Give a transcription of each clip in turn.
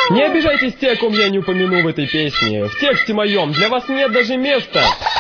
Не обижайтесь те, о ком я не упомяну в этой песне. В тексте моем для вас нет даже места.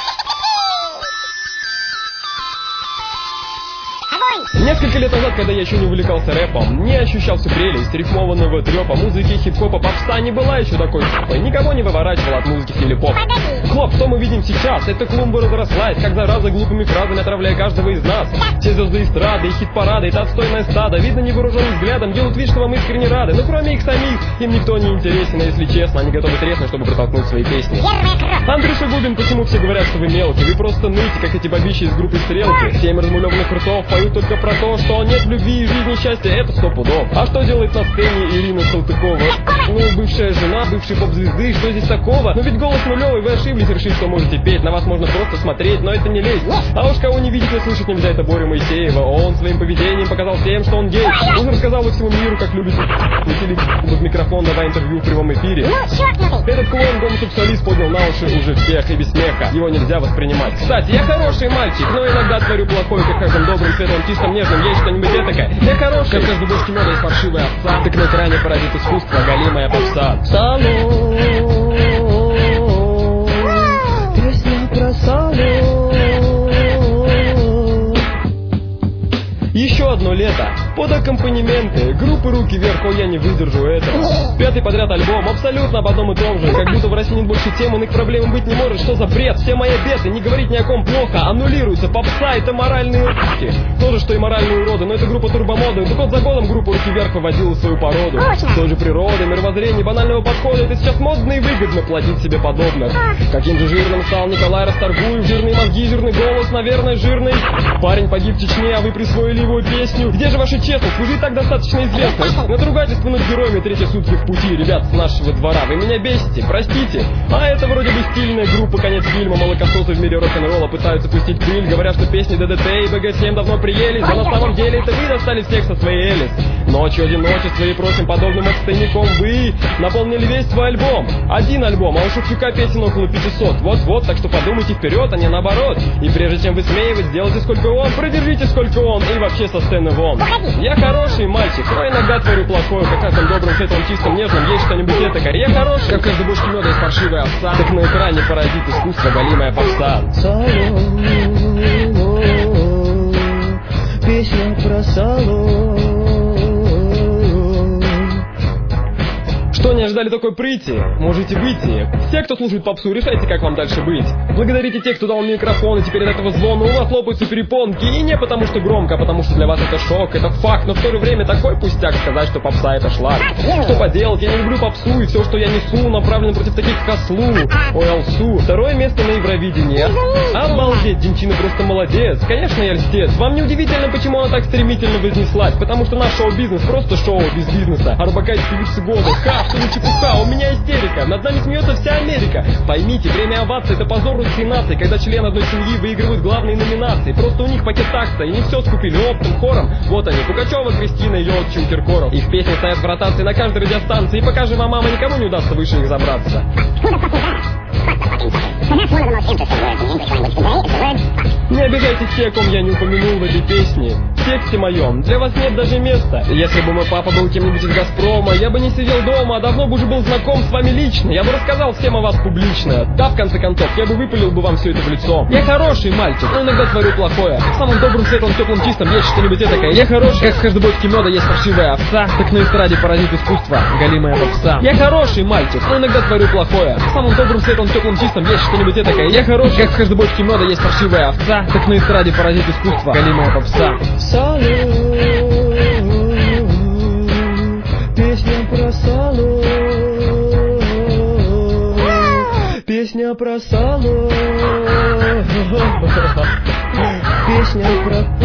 Несколько лет назад, когда я еще не увлекался рэпом, не ощущал всю прелесть рифмованного трёпа, музыки, хип-хопа, попса не была еще такой тупой, никого не выворачивал от музыки в стиле поп. Хлоп, что мы видим сейчас? Это клумба разрослась, как зараза глупыми фразами отравляя каждого из нас. Все звезды эстрады и хит-парады, это отстойное стадо, видно невооруженным взглядом, делают вид, что вам искренне рады, но кроме их самих, им никто не интересен, а если честно, они готовы треснуть, чтобы протолкнуть свои песни. Андрюша Губин, почему все говорят, что вы мелкие? Вы просто ныть, как эти бабищи из группы Стрелки. 7 размулеванных ртов поют только про то, что нет в любви и жизни счастья, это 100 пудов. А что делает на сцене Ирина Салтыкова? Ну, бывшая жена, бывшей поп-звезды, что здесь такого? Ну ведь голос нулевый, вы ошиблись, решили, что можете петь. На вас можно просто смотреть, но это не лезть. А уж кого не видеть, не слышать нельзя, это Боря Моисеева. Он своим поведением показал всем, что он гей. Он рассказал всему миру, как любит в микрофон, давая интервью в прямом эфире. Этот клоун гомосексуалист поднял на уши уже всех, и без смеха его нельзя воспринимать. Кстати, я хороший мальчик, но иногда творю плохой, как каждым добрым, светлым, чистым, нежным. Есть что-нибудь этакое. Я хороший, как каждый бочки меда есть паршивая овца. Так на экране паразит искусства, галимая попса. Салон, песня про салон. Еще одно лето, под аккомпанементы группы «Руки вверх», о, я не выдержу этого. 5-й подряд альбом, абсолютно об одном и том же. Как будто в России нет больше тем, иных проблем быть не может. Что за бред? Все мои обеты, не говорить ни о ком плохо. Аннулируется попса, это моральные р***ки. То же, что и моральные уроды, но это группа турбомоды. Так год за годом группа «Руки вверх» выводила свою породу. Той же природы, мировоззрения, банального подхода. Это сейчас модно и выгодно платить себе подобных. Каким же жирным стал Николай Расторгуев. Жирные мозги, жирный голос, наверное, жирный. Парень погиб в Чечне, а вы присвоили его песню. Где же ваша честность? Вы же и так достаточно известны. Надругательство над героями третьи сутки в пути. Ребят с нашего двора, вы меня бесите, простите. А это вроде бы стильная группа, конец фильма. Молокососы в мире рок-н-ролла пытаются пустить пыль. Говорят, что песни ДДТ и БГ-7 давно приелись. Но на самом деле это вы достали всех со своей Элис. Ночью одиночество и прочим подобным отстойником вы наполнили весь свой альбом. Один альбом, а у Шевчука песен около 500. Вот-вот, так что подумайте вперед, а не наоборот. И прежде чем высмеивать, сделайте сколько он, продержите сколько он, и вообще со сцены вон. Я хороший мальчик, но иногда творю плохое, как каждым добрым, светлым, чистым, нежным, есть что-нибудь этакое. Я хороший, как каждый бочки меда есть паршивая овца. Так на экране паразит искусства, галимая попса. Салон, песня про салон. Что, не ожидали такой прыти? Можете выйти. Все, кто слушает попсу, решайте, как вам дальше быть. Благодарите тех, кто дал мне микрофон, и теперь от этого звона у вас лопаются перепонки. И не потому что громко, а потому что для вас это шок, это факт. Но в то же время такой пустяк сказать, что попса это шлак. Что поделать, я не люблю попсу, и все, что я несу, направлено против таких, как Слу. Ой, Алсу. 2-е место на Евровидении. Обалдеть, Демчина просто молодец. Конечно, я льстец. Вам не удивительно, почему она так стремительно вознеслась? Потому что наш шоу-бизнес просто шоу без бизнеса. Арбакайте певицы года. Что за чепуха, у меня истерика. Над нами смеется вся Америка. Поймите, время овации — это позор русской нации, когда члены одной семьи выигрывают главные номинации. Просто у них пакет такса, и не все скупили оптом, хором. Вот они, Пугачева, Кристина, Йодчин, Киркоров. Их песни стоят в ротации на каждой радиостанции. И покажи вам, мама, никому не удастся выше их забраться. Не обижайтесь те, о ком я не упомянул в этой песне. В тексте моем для вас нет даже места. Если бы мой папа был кем-нибудь из Газпрома, я бы не сидел дома, а давно бы уже был знаком с вами лично. Я бы рассказал всем о вас публично. Да, в конце концов, я бы выпалил бы вам все это в лицо. Я хороший мальчик, но иногда творю плохое. В самом добром, светлом, теплом, чистом есть что-нибудь этакое. Я хороший, как в каждой бочке меда есть паршивая овца. Так на эстраде паразит искусства, галимая попса. Я хороший мальчик, но иногда творю плохое. В самом добром, светлом, теплом, чистом есть что-нибудь этакое. Я хороший, как в каждой бочке меда есть паршивая овца. Так на эстраде паразит искусства, галимая попса. Салон, песня про салон, песня про салон, песня про